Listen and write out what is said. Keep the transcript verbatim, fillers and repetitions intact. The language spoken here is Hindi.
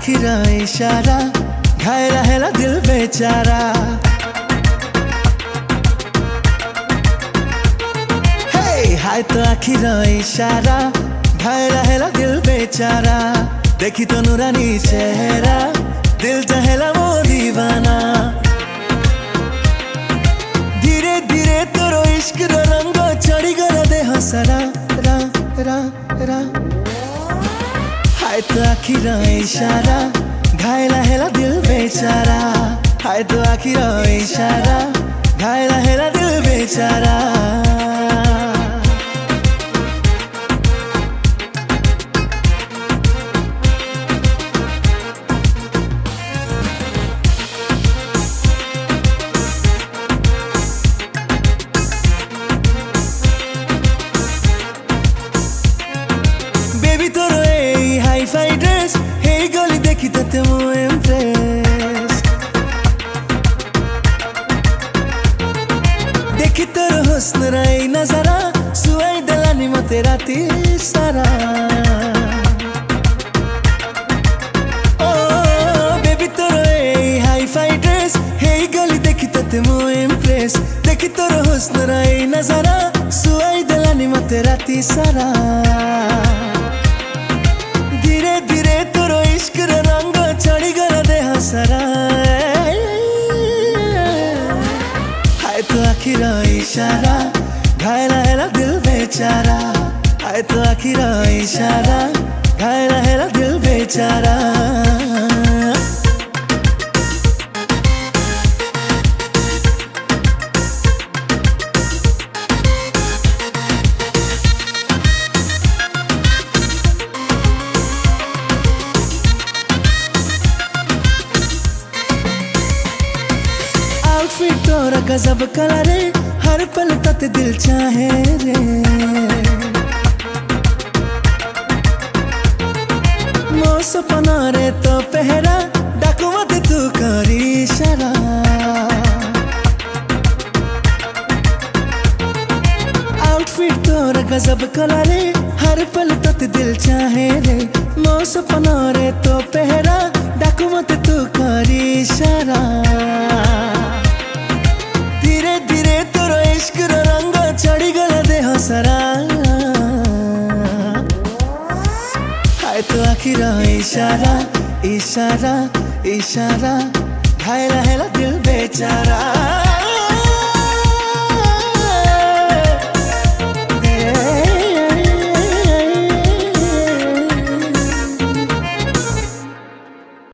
आखिर इशारा घायल है दिल बेचारा। हे हाय तो आखिर इशारा घायल है दिल बेचारा। देखी तो नूरानी चेहरा दिल चहेला वो दीवाना। धीरे धीरे तोरो इश्क रो रंग चढ़ी गला देह सारा रा रा रा। हाय तो आखिर इशारा घायल है दिल बेचारा। हाय तो आखिर इशारा घायल है दिल बेचारा। हाई ड्रेस हे गली देखी ते मु इम्प्रेस। देखी तोर हुस्न रही नजरा सुई दलानी मते राती सारा। ओ बेबी तोर हाई फाई ड्रेस हे गली देखी ते मु इम्प्रेस। देखी तोर हुस्न रही नजरा सुई दलानी मते राती सारा। धीरे धीरे तोरो इश्क रो रंग चढ़ी गला देह सारा। हाय तो आखिर इशारा घायल है दिल बेचारा। हाय तो आखिर इशारा घायल है दिल बेचारा। आउटफिट तोरा गजब कलर रे हर पल तक दिल चाहे रे। मो सपना रे तो पहरा डाकुमत तू करी इशारा। आउटफिट तोरा गजब कलर रे हर पल तक दिल चाहे रे। मो सपना रे तो पहरा डाकुमत तू करी इशारा। धीरे धीरे तोरो इश्क रो रंग चढ़ी गला देह सारा। हाय तो आखिर इशारा इशारा इशारा घायल है दिल बेचारा।